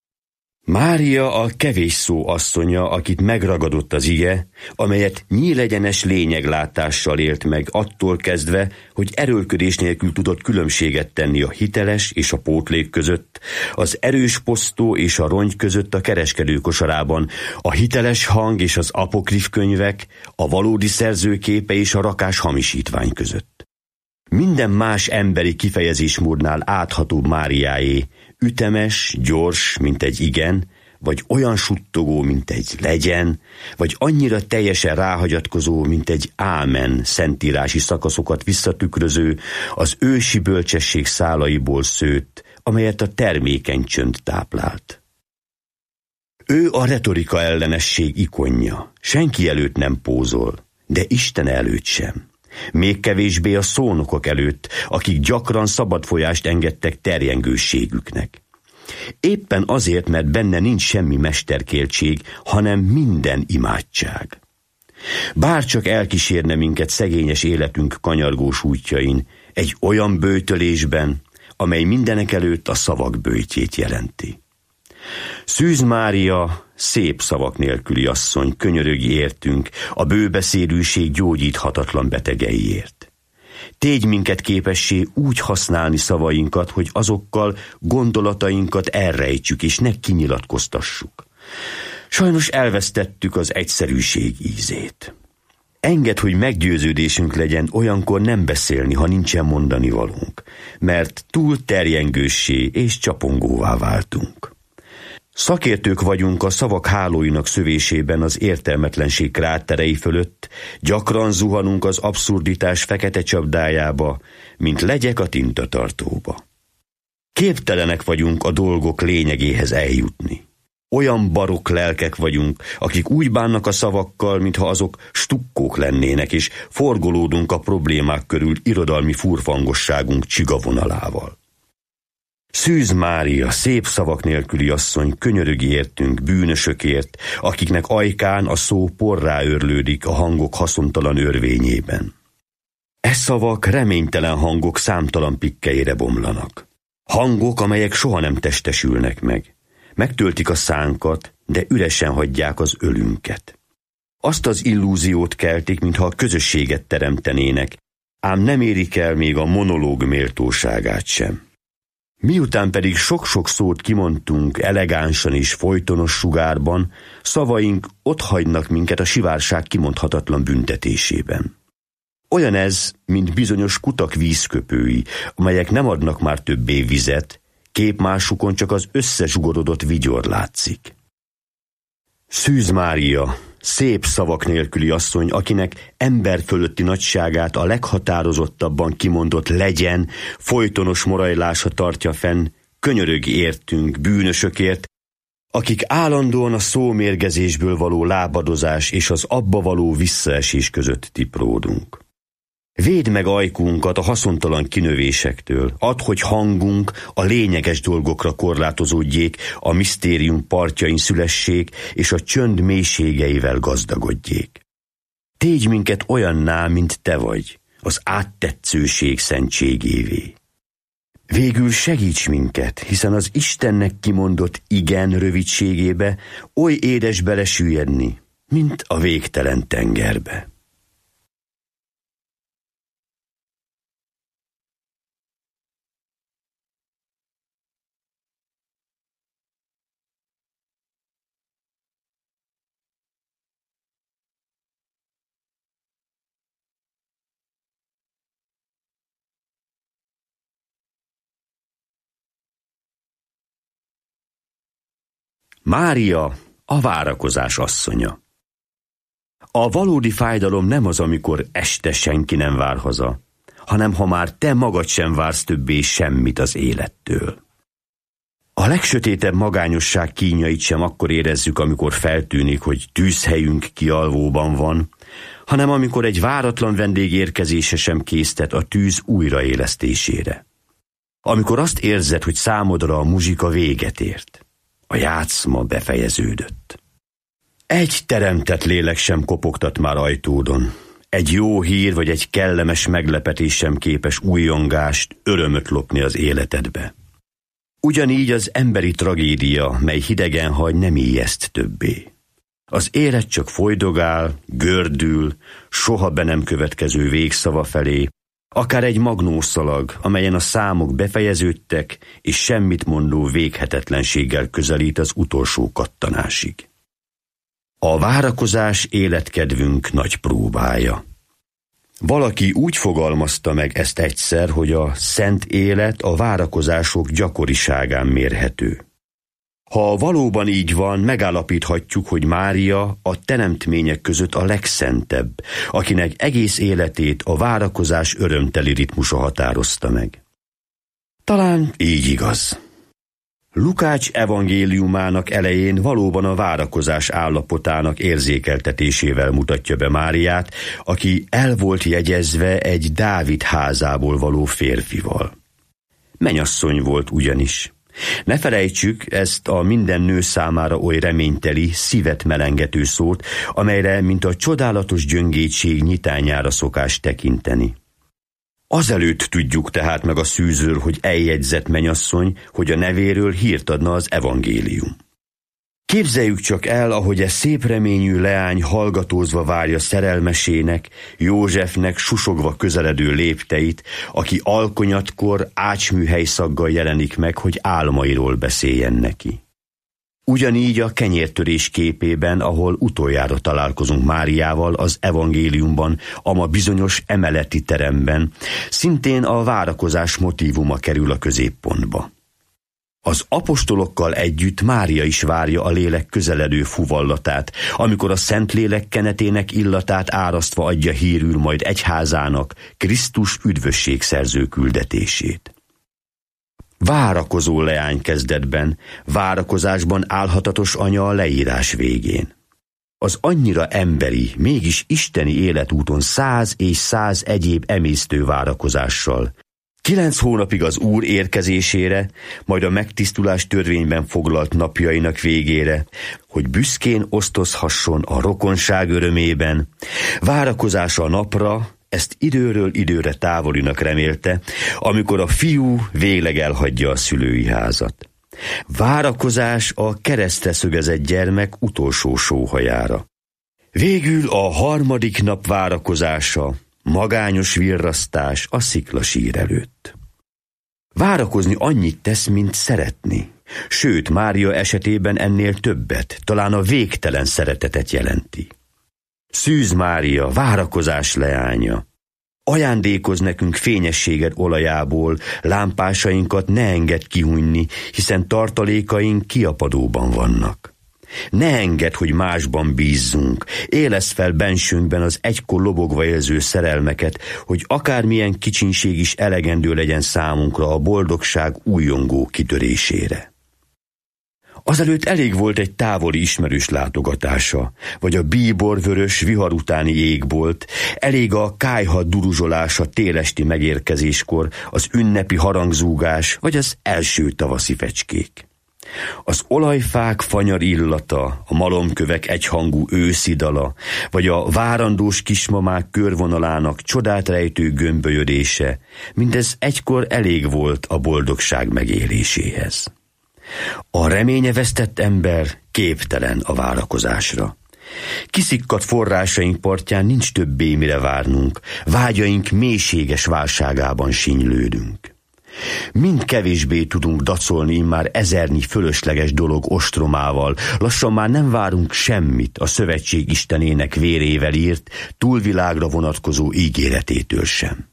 Mária a kevés szó asszonya, akit megragadott az ige, amelyet nyílegyenes lényeglátással élt meg attól kezdve, hogy erőlködés nélkül tudott különbséget tenni a hiteles és a pótlék között, az erős posztó és a rongy között a kereskedő kosarában, a hiteles hang és az apokrif könyvek, a valódi szerzőképe és a rakás hamisítvány között. Minden más emberi kifejezésmódnál áthatóbb Máriáé, ütemes, gyors, mint egy igen, vagy olyan suttogó, mint egy legyen, vagy annyira teljesen ráhagyatkozó, mint egy ámen szentírási szakaszokat visszatükröző, az ősi bölcsesség szálaiból szőtt, amelyet a termékeny csönd táplált. Ő a retorika ellenesség ikonja, senki előtt nem pózol, de Isten előtt sem. Még kevésbé a szónokok előtt, akik gyakran szabad folyást engedtek terjengőségüknek. Éppen azért, mert benne nincs semmi mesterkéltség, hanem minden imádság. Bárcsak elkísérne minket szegényes életünk kanyargós útjain, egy olyan böjtölésben, amely mindenekelőtt a szavak böjtjét jelenti. Szűz Mária, szép szavak nélküli asszony, könyörögi értünk, a bőbeszédűség gyógyíthatatlan betegeiért. Tégy minket képessé úgy használni szavainkat, hogy azokkal gondolatainkat elrejtsük és ne kinyilatkoztassuk. Sajnos elvesztettük az egyszerűség ízét. Engedd, hogy meggyőződésünk legyen olyankor nem beszélni, ha nincsen mondani valónk, mert túl terjengőssé és csapongóvá váltunk. Szakértők vagyunk a szavak hálóinak szövésében az értelmetlenség kráterei fölött, gyakran zuhanunk az abszurditás fekete csapdájába, mint legyek a tintatartóba. Képtelenek vagyunk a dolgok lényegéhez eljutni. Olyan barokk lelkek vagyunk, akik úgy bánnak a szavakkal, mintha azok stukkók lennének, és forgolódunk a problémák körül irodalmi furfangosságunk csigavonalával. Szűz Mária, szép szavak nélküli asszony, könyörögi értünk, bűnösökért, akiknek ajkán a szó porrá őrlődik a hangok haszontalan örvényében. E szavak reménytelen hangok számtalan pikkeire bomlanak. Hangok, amelyek soha nem testesülnek meg. Megtöltik a szánkat, de üresen hagyják az ölünket. Azt az illúziót keltik, mintha a közösséget teremtenének, ám nem érik el még a monológ méltóságát sem. Miután pedig sok-sok szót kimondtunk elegánsan és folytonos sugárban, szavaink otthagynak minket a sivárság kimondhatatlan büntetésében. Olyan ez, mint bizonyos kutak vízköpői, amelyek nem adnak már többé vizet, képmásukon csak az összezsugorodott vigyor látszik. Szűz Mária, szép szavak nélküli asszony, akinek ember fölötti nagyságát a leghatározottabban kimondott legyen, folytonos morajlása tartja fenn, könyörögi értünk, bűnösökért, akik állandóan a szómérgezésből való lábadozás és az abba való visszaesés között tipródunk. Védd meg ajkunkat a haszontalan kinövésektől, add, hogy hangunk a lényeges dolgokra korlátozódjék, a misztérium partjain szülessék, és a csönd mélységeivel gazdagodjék. Tégy minket olyanná, mint te vagy, az áttetszőség szentségévé. Végül segíts minket, hiszen az Istennek kimondott igen rövidségébe oly édes belesüllyedni, mint a végtelen tengerbe. Mária, a várakozás asszonya. A valódi fájdalom nem az, amikor este senki nem vár haza, hanem ha már te magad sem vársz többé semmit az élettől. A legsötétebb magányosság kínjait sem akkor érezzük, amikor feltűnik, hogy tűzhelyünk kialvóban van, hanem amikor egy váratlan vendég érkezése sem késztet a tűz újraélesztésére. Amikor azt érzed, hogy számodra a muzsika véget ért. A játszma befejeződött. Egy teremtett lélek sem kopogtat már ajtódon. Egy jó hír vagy egy kellemes meglepetés sem képes újjongást, örömöt lopni az életedbe. Ugyanígy az emberi tragédia, mely hidegen hagy, nem ijeszt többé. Az élet csak folydogál, gördül, soha be nem következő végszava felé, akár egy magnószalag, amelyen a számok befejeződtek, és semmit mondó véghetetlenséggel közelít az utolsó kattanásig. A várakozás életkedvünk nagy próbája. Valaki úgy fogalmazta meg ezt egyszer, hogy a szent élet a várakozások gyakoriságán mérhető. Ha valóban így van, megállapíthatjuk, hogy Mária a teremtmények között a legszentebb, akinek egész életét a várakozás örömteli ritmusa határozta meg. Talán így igaz. Lukács evangéliumának elején valóban a várakozás állapotának érzékeltetésével mutatja be Máriát, aki el volt jegyezve egy Dávid házából való férfival. Mennyasszony volt ugyanis. Ne felejtsük ezt a minden nő számára oly reményteli, szívet melengető szót, amelyre, mint a csodálatos gyöngétség nyitányára szokás tekinteni. Azelőtt tudjuk tehát meg a szűzőr, hogy eljegyzett mennyasszony, hogy a nevéről hírt adna az evangélium. Képzeljük csak el, ahogy e szép reményű leány hallgatózva várja szerelmesének, Józsefnek susogva közeledő lépteit, aki alkonyatkor ácsműhely szaggal jelenik meg, hogy álmairól beszéljen neki. Ugyanígy a kenyértörés képében, ahol utoljára találkozunk Máriával az evangéliumban, ama bizonyos emeleti teremben, szintén a várakozás motívuma kerül a középpontba. Az apostolokkal együtt Mária is várja a lélek közeledő fuvallatát, amikor a Szentlélek kenetének illatát árasztva adja hírül majd egyházának Krisztus üdvösségszerző küldetését. Várakozó leány kezdetben, várakozásban állhatatos anya a leírás végén. Az annyira emberi, mégis isteni életúton 100 és 100 egyéb emésztő várakozással, 9 hónapig az Úr érkezésére, majd a megtisztulás törvényben foglalt napjainak végére, hogy büszkén osztozhasson a rokonság örömében, várakozása a napra, ezt időről időre távolinak remélte, amikor a fiú végleg elhagyja a szülői házat. Várakozás a keresztre szögezett gyermek utolsó sóhajára. Végül a harmadik nap várakozása, magányos virrasztás a sziklasír előtt. Várakozni annyit tesz, mint szeretni, sőt, Mária esetében ennél többet, talán a végtelen szeretetet jelenti. Szűz Mária, várakozás leánya, ajándékoz nekünk fényességed olajából, lámpásainkat ne engedd kihunyni, hiszen tartalékaink kiapadóban vannak. Ne engedd, hogy másban bízzunk, éleszd fel bensünkben az egykor lobogva érző szerelmeket, hogy akármilyen kicsinség is elegendő legyen számunkra a boldogság újongó kitörésére. Azelőtt elég volt egy távoli ismerős látogatása, vagy a bíborvörös vihar utáni égbolt, elég a kályha duruzsolása télesti megérkezéskor, az ünnepi harangzúgás, vagy az első tavaszi fecskék. Az olajfák fanyar illata, a malomkövek egyhangú őszi dala, vagy a várandós kismamák körvonalának csodát rejtő gömbölyödése, mindez egykor elég volt a boldogság megéléséhez. A reménye vesztett ember képtelen a várakozásra. Kiszikkadt forrásaink partján nincs többé mire várnunk, vágyaink mélységes válságában sinylődünk. Mind kevésbé tudunk dacolni immár ezernyi fölösleges dolog ostromával, lassan már nem várunk semmit a szövetség istenének vérével írt, túlvilágra vonatkozó ígéretétől sem.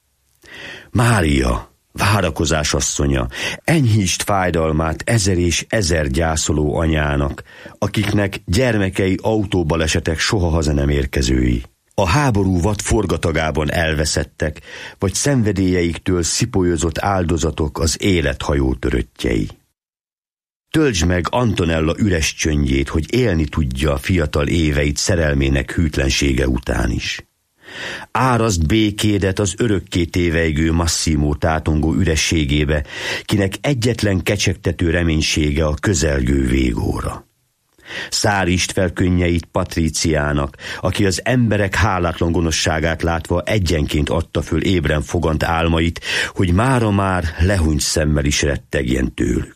Mária, várakozás asszonya, enyhítsd fájdalmát ezer és ezer gyászoló anyának, akiknek gyermekei autóbalesetek soha haza nem érkezői. A háború vad forgatagában elveszettek, vagy szenvedélyeiktől szipolyozott áldozatok az élethajó töröttjei. Töltsd meg Antonella üres csöndjét, hogy élni tudja a fiatal éveit szerelmének hűtlensége után is. Áraszd békédet az örökké tévejgő Massimo tátongó ürességébe, kinek egyetlen kecsegtető reménysége a közelgő végóra. Szárítsd fel könnyeit Patríciának, aki az emberek hálátlan gonoszságát látva egyenként adta föl ébren fogant álmait, hogy mára már lehúnyt szemmel is rettegjen tőlük.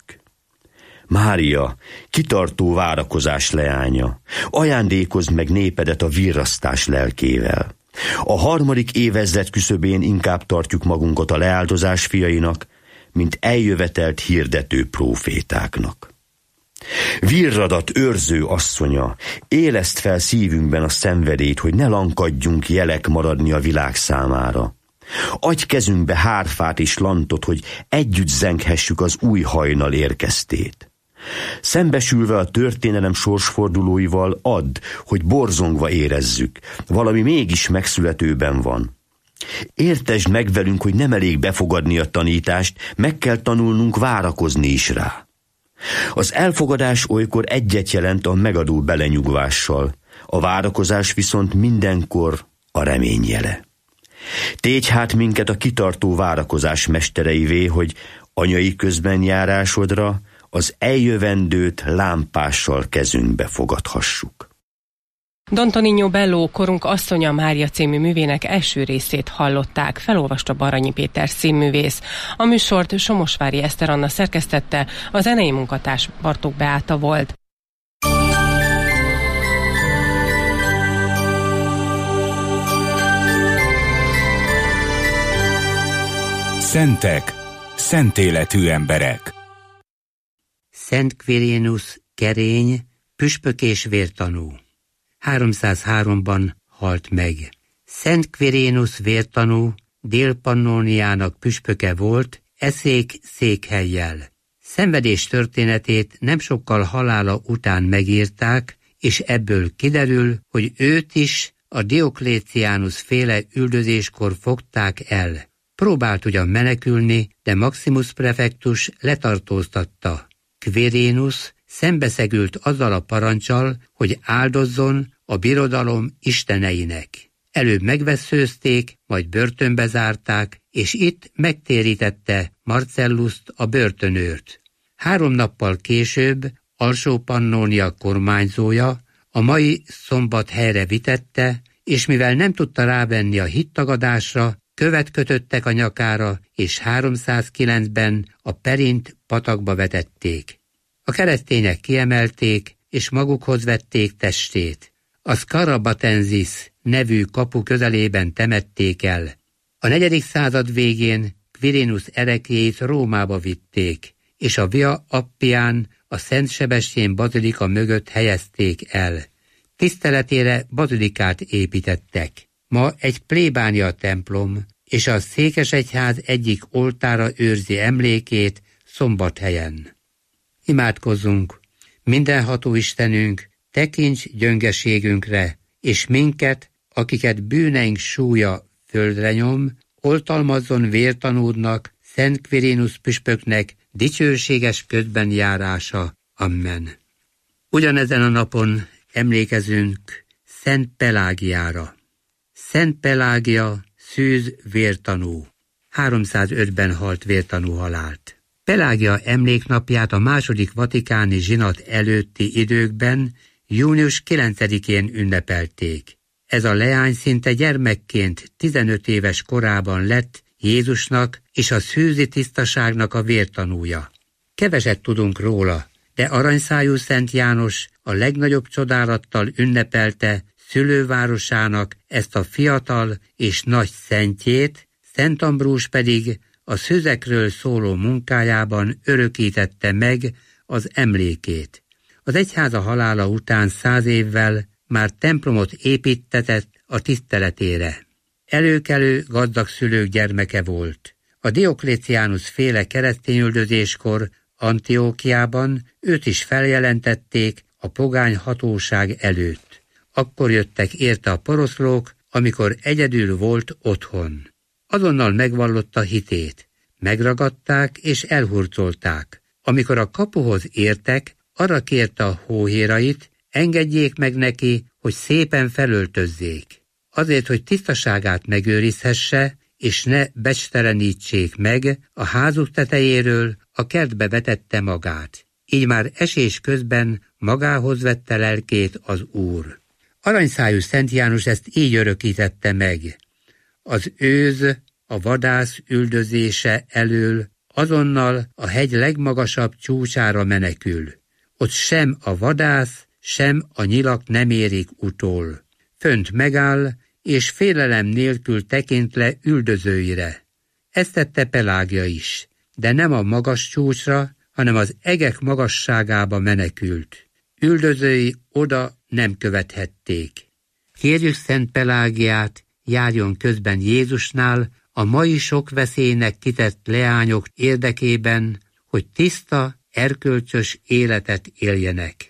Mária, kitartó várakozás leánya, ajándékozd meg népedet a virrasztás lelkével. A 3. évezred küszöbén inkább tartjuk magunkat a leáldozás fiainak, mint eljövetelt hirdető prófétáknak. Virradat őrző asszonya, éleszt fel szívünkben a szenvedélyt, hogy ne lankadjunk jelek maradni a világ számára. Adj kezünkbe hárfát és lantot, hogy együtt zenghessük az új hajnal érkeztét. Szembesülve a történelem sorsfordulóival add, hogy borzongva érezzük, valami mégis megszületőben van. Értesd meg velünk, hogy nem elég befogadni a tanítást, meg kell tanulnunk várakozni is rá. Az elfogadás olykor egyet jelent a megadó belenyugvással, a várakozás viszont mindenkor a remény jele. Tégy hát minket a kitartó várakozás mestereivé, hogy anyai közbenjárásodra az eljövendőt lámpással kezünkbe fogadhassuk. Don Tonino Bello korunk asszonya Mária című művének első részét hallották, felolvasta Baranyi Péter színművész. A műsort Somosvári Eszter Anna szerkesztette, a zenei munkatárs Bartók Beáta volt. Szentek, szent életű emberek. Szent Quirinus kerény, püspök és vértanú. 303-ban halt meg. Szent Quirinus vértanú Dél-Pannóniának püspöke volt, eszék székhellyel. Szenvedés történetét nem sokkal halála után megírták, és ebből kiderül, hogy őt is a Diocletianus féle üldözéskor fogták el. Próbált ugyan menekülni, de Maximus prefektus letartóztatta. Quirinus szembeszegült azzal a parancsal, hogy áldozzon a birodalom isteneinek. Előbb megvesszőzték, majd börtönbe zárták, és itt megtérítette Marcelluszt a börtönőrt. 3 nappal később Alsó-Pannónia kormányzója a mai Szombathelyre vitette, és mivel nem tudta rávenni a hittagadásra, követ kötöttek a nyakára, és 309-ben a Perint patakba vetették. A keresztények kiemelték, és magukhoz vették testét. A Scarabatensis nevű kapu közelében temették el. A 4. század végén Quirinus ereklyét Rómába vitték, és a Via Appián a Szent Sebestyén bazilika mögött helyezték el. Tiszteletére bazilikát építettek. Ma egy plébánia templom, és a székesegyház egyik oltára őrzi emlékét Szombathelyen. Imádkozzunk! Mindenható Istenünk, tekints gyöngeségünkre, és minket, akiket bűneink súlya földre nyom, oltalmazzon vértanúdnak, Szent Quirinus püspöknek dicsőséges közbenjárása. Amen. Ugyanezen a napon emlékezünk Szent Pelágiára. Szent Pelágia szűz vértanú. 305-ben halt vértanú halált. Pelágia emléknapját a második vatikáni zsinat előtti időkben június 9-én ünnepelték. Ez a leány szinte gyermekként 15 éves korában lett Jézusnak és a szűzi tisztaságnak a vértanúja. Keveset tudunk róla, de aranyszájú Szent János a legnagyobb csodálattal ünnepelte szülővárosának ezt a fiatal és nagy szentjét, Szent Ambrus pedig a szüzekről szóló munkájában örökítette meg az emlékét. Az egyháza halála után 100 évvel már templomot építtetett a tiszteletére. Előkelő gazdag szülők gyermeke volt. A Diokléciánus féle keresztényüldözéskor Antiókiában őt is feljelentették a pogány hatóság előtt. Akkor jöttek érte a poroszlók, amikor egyedül volt otthon. Azonnal megvallotta hitét. Megragadták és elhurcolták. Amikor a kapuhoz értek, arra kérte a hóhérait, engedjék meg neki, hogy szépen felöltözzék. Azért, hogy tisztaságát megőrizhesse, és ne becstelenítsék meg, a házuk tetejéről a kertbe vetette magát. Így már esés közben magához vette lelkét az Úr. Aranyszájú Szent János ezt így örökítette meg. Az őz, a vadász üldözése elől azonnal a hegy legmagasabb csúcsára menekül. Ott sem a vadász, sem a nyilak nem érik utol. Fönt megáll, és félelem nélkül tekint le üldözőire. Ezt tette Pelágia is, de nem a magas csúcsra, hanem az egek magasságába menekült. Üldözői oda nem követhették. Kérjük Szent Pelágiát, járjon közben Jézusnál a mai sok veszélynek kitett leányok érdekében, hogy tiszta, erkölcsös életet éljenek.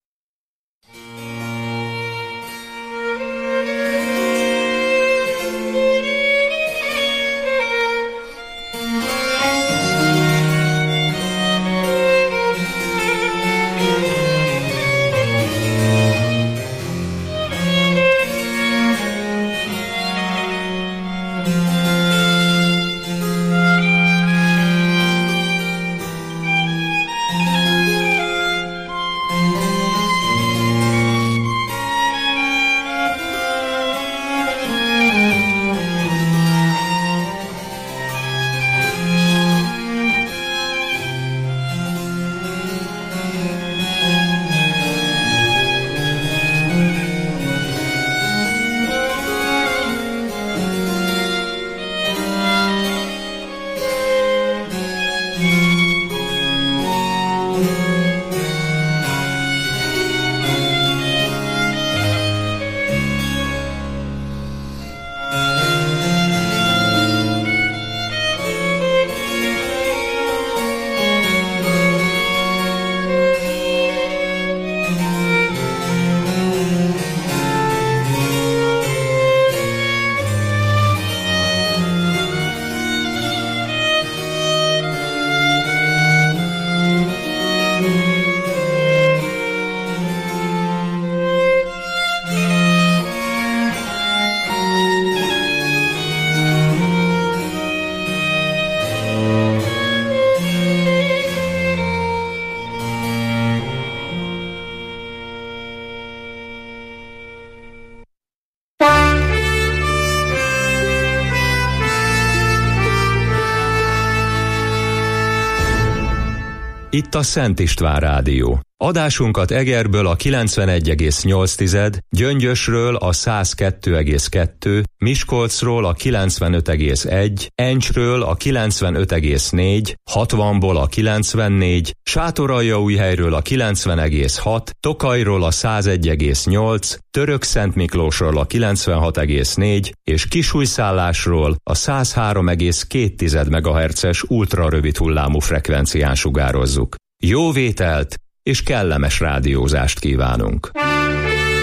Itt a Szent István Rádió. Adásunkat Egerből a 91,8, Gyöngyösről a 102,2, Miskolcról a 95,1, Encsről a 95,4, 60-ból a 94, Sátoraljaújhelyről a 90,6, Tokajról a 101,8, Törökszentmiklósról a 96,4 és Kisújszállásról a 103,2 MHz-es ultrarövid hullámú frekvencián sugározzuk. Jó vételt és kellemes rádiózást kívánunk!